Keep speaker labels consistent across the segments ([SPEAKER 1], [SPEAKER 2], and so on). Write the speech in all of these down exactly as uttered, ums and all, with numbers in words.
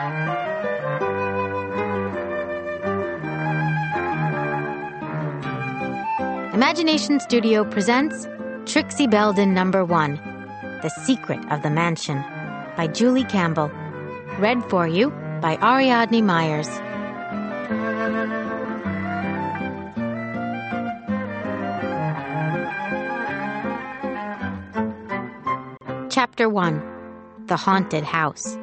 [SPEAKER 1] Imagination Studio presents Trixie Belden Number One, The Secret of the Mansion, by Julie Campbell. Read for you by Ariadne Myers. Chapter one. The Haunted House.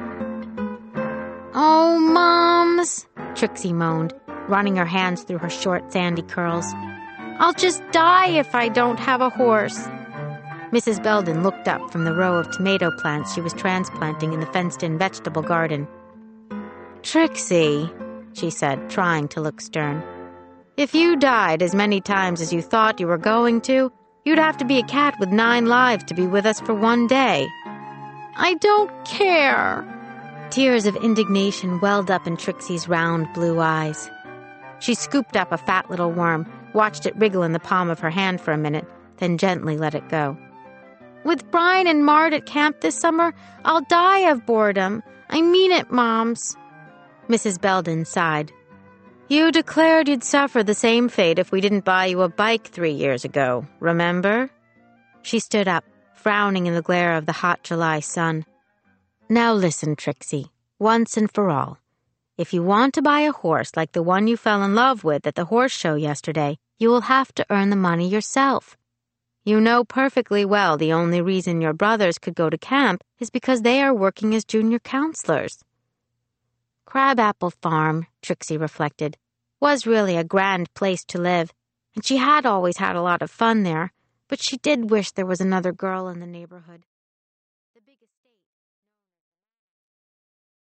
[SPEAKER 1] "Oh, Moms," Trixie moaned, running her hands through her short, sandy curls. "I'll just die if I don't have a horse." Missus Belden looked up from the row of tomato plants she was transplanting in the fenced-in vegetable garden. "Trixie," she said, trying to look stern, "if you died as many times as you thought you were going to, you'd have to be a cat with nine lives to be with us for one day." "I don't care." Tears of indignation welled up in Trixie's round blue eyes. She scooped up a fat little worm, watched it wriggle in the palm of her hand for a minute, then gently let it go. "With Brian and Mart at camp this summer, I'll die of boredom. I mean it, Moms." Missus Belden sighed. "You declared you'd suffer the same fate if we didn't buy you a bike three years ago, remember?" She stood up, frowning in the glare of the hot July sun. "Now listen, Trixie, once and for all. If you want to buy a horse like the one you fell in love with at the horse show yesterday, you will have to earn the money yourself. You know perfectly well the only reason your brothers could go to camp is because they are working as junior counselors." Crabapple Farm, Trixie reflected, was really a grand place to live, and she had always had a lot of fun there, but she did wish there was another girl in the neighborhood.